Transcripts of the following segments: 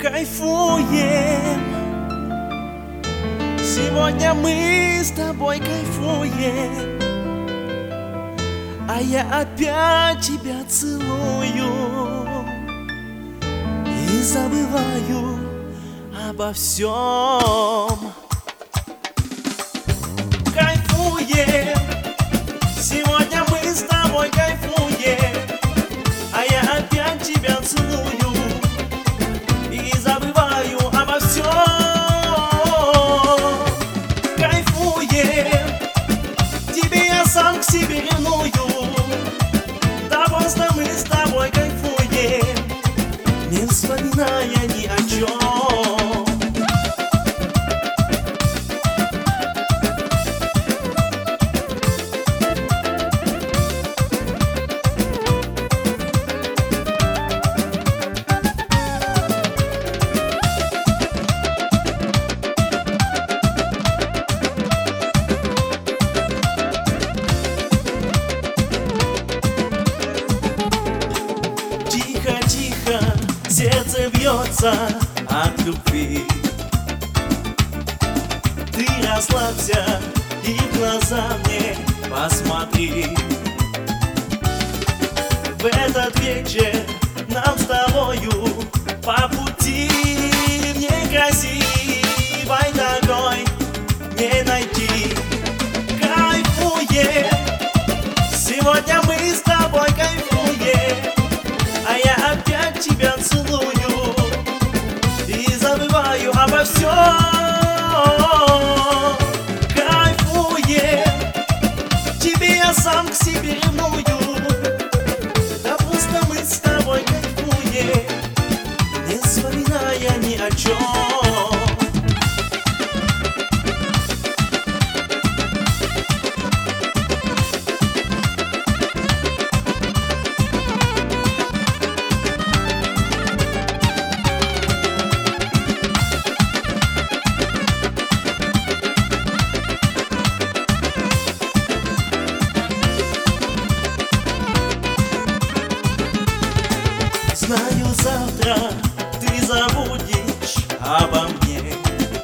Кайфуем, сегодня мы с тобой кайфуем, а я опять тебя целую и забываю обо всем. Кайфуем, сегодня мы с тобой кайфуем, а я опять тебя целую и забываю обо всем. Кайфуем, тебе я сам к себе ревную, да просто мы с тобой кайфуем, не вспоминая ни о чем. Сердце бьется от любви. Ты расслабься и в глаза мне посмотри. В этот вечер нам с тобою по пути, мне красивой такой не найти. Кайфуем, сегодня мы с тобой кайфуем, а я опять тебя целую и забываю обо всем. Кайфуем, тебе я сам к себе ревную, да просто мы с тобой кайфуем, не вспоминая ни о чем. Знаю, завтра ты забудешь обо мне,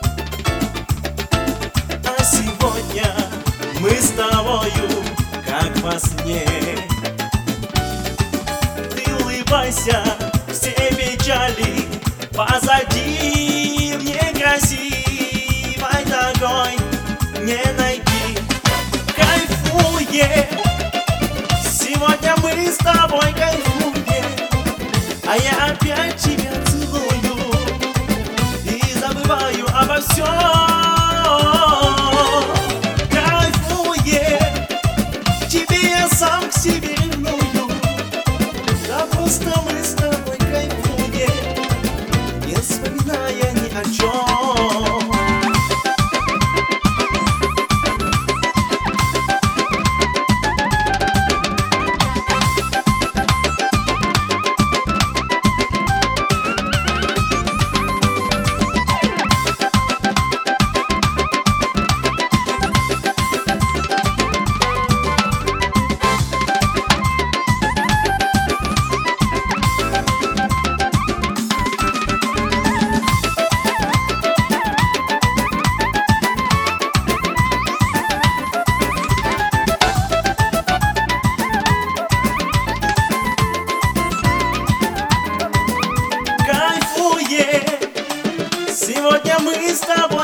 а сегодня мы с тобою как во сне. Ты улыбайся, все печали позади, мне красивой такой не найти. Кайфуем, сегодня мы с тобой кайфуем, а я опять тебя целую и забываю обо всем. Кайфуем, тебе я сам к себе ревную, да просто мы с тобой кайфуем, не вспоминая ни о чем. Сегодня мы с тобой